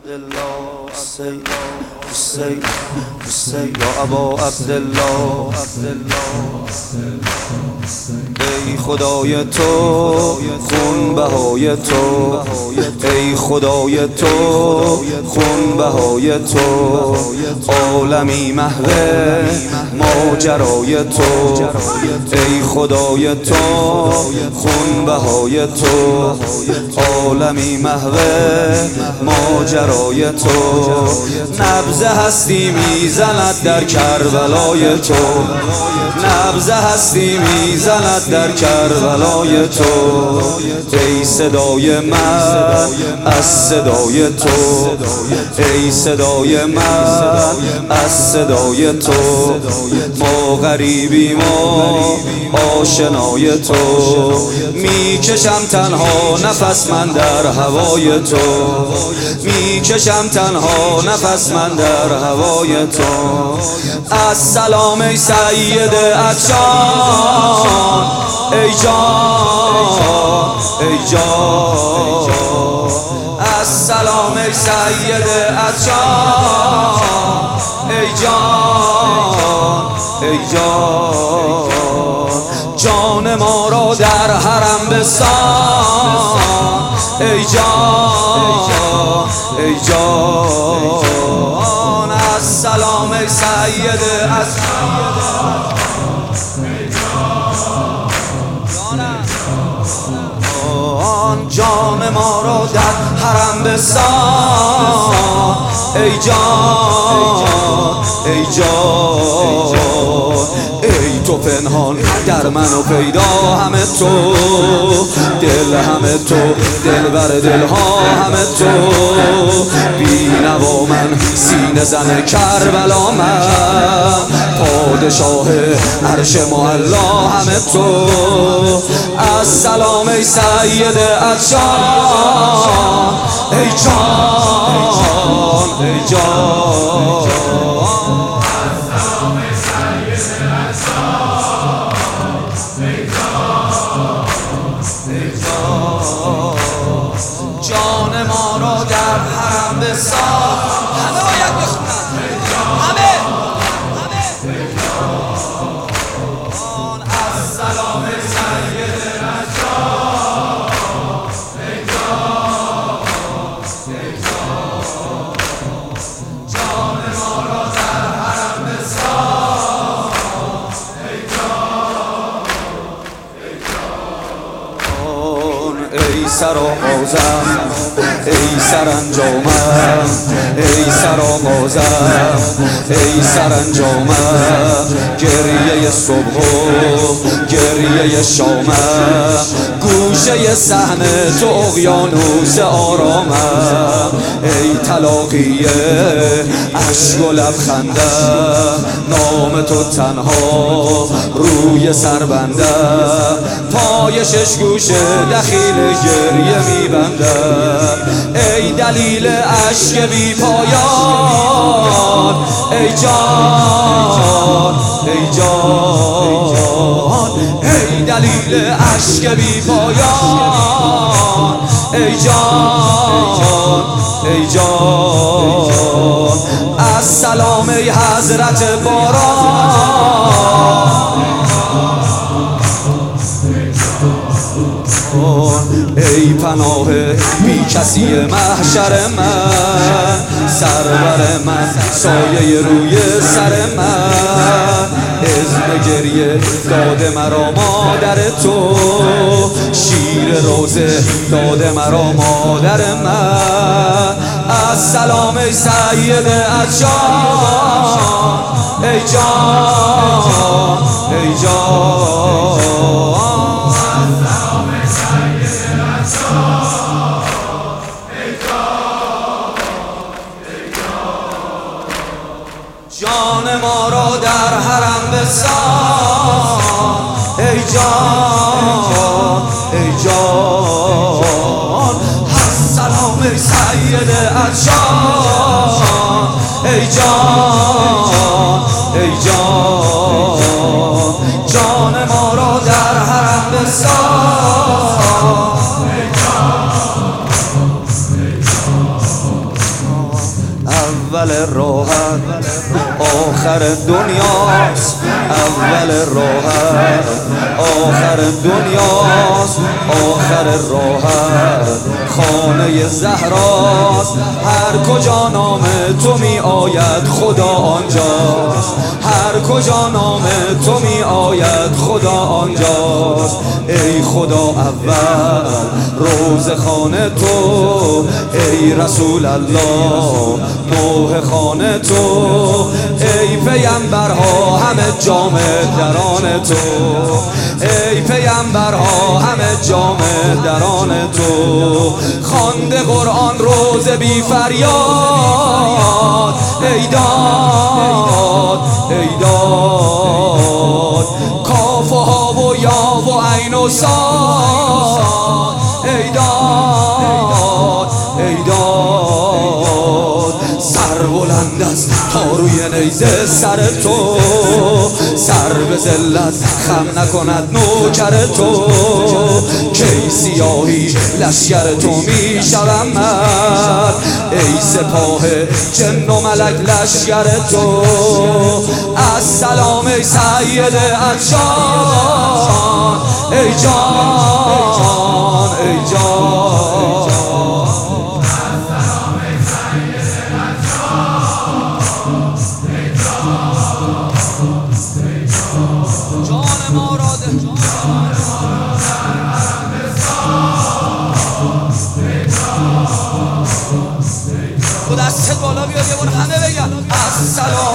یا ابا عبدالله، ای خدای تو خون بهای تو، ای خدای تو خون بهای تو، عالمی محو ماجرای تو، ای خدای تو خون بهای تو، عالمی محو ماجرای تو، نبض هستی میزند در کربلای تو، نبض هستی میزند در کربلای تو، ای صدای من از صدای تو، ای صدای من از صدای تو، ما غریبیم و آشنای تو، میکشم تنها نفس من در هوای تو، میکشم تنها نفس من در هوای تو، السلام ای سید عطشان، ای جان ای جان، السلام ای سید عطشان، ای جان ای جان، جان ما را در حرم بسان، ای جان ای جان، السلام ای سید عطشان، جان ما را در حرم بسان، ای جان ای جان، ای تو پنهان در من و پیدا همه تو، دل همه تو، دلبر دلها همه تو، بینوا من سینه زن کربلا من، پادشاه عرش معلا همه تو، السلام ای سید عطشان، ای جان ای جان، السلام ای سید عطشان، ای جان ای جان، جان ما را در حرم بسان، همه باید بخونن، همه السلام ای سید عطشان، ای جان ای جان، جان ما را در حرم بسان، ای جان ای جان، ای سرآغازم ای سرانجامم، ای سرآغازم ای سرانجامم، گریه صبح و گریه شامم، گوشه صحنه تو اقیانوس آرامم، ای تلاقی اشک و لبخندم، نام تو تنها روی سر بندم، پای شش گوشه دخیل گریه میبندم، ای دلیل اشک بی پایان، ای جان ای جان، ای دلیل اشک بی پایان، ای جان ای جان، السلام ای حضرت باران، ای پناه بی کسی محشر من، سرور من سایه روی سر من، اذن گریه داده مرا مادر تو، شیر روزه داده مرا مادر من، السلام ای سید عطشان، ای جان ای جان، جان ما را در حرم بسان، ای جان ای جان، السلام ای سید عطشان، ای جان ای جان، جان ما را در حرم بسان، ای جان ای جان، اول راهت آخر دنیاست، اول راهت آخر دنیاست، آخر راهت خانه زهراست. هر کجا نام تو می آید خدا آنجاست، هر کجا نام تو می آید خدا آنجاست. ای خدا اول روز خانه تو، ای رسول الله نوح خانه تو، ای پیمبرها همه جامع دران تو، ای پیمبرها همه جامع دران تو. خوانده قرآن روز بی فریاد، ای داد ای داد کاف و ها و یا و عین و صاد، ای داد ای داد. سر بلند است تا روی نیزه سر تو، سر به ذلت خم نکند نوکر تو. کی سیاهی لشکر تو می شوم من، ای سپاه جن و ملک لشکر تو. السلام ای سید افشان، ای جان ای جان. جان ما را ده تو دستت بالا بیاد یه بار همه بگن السلام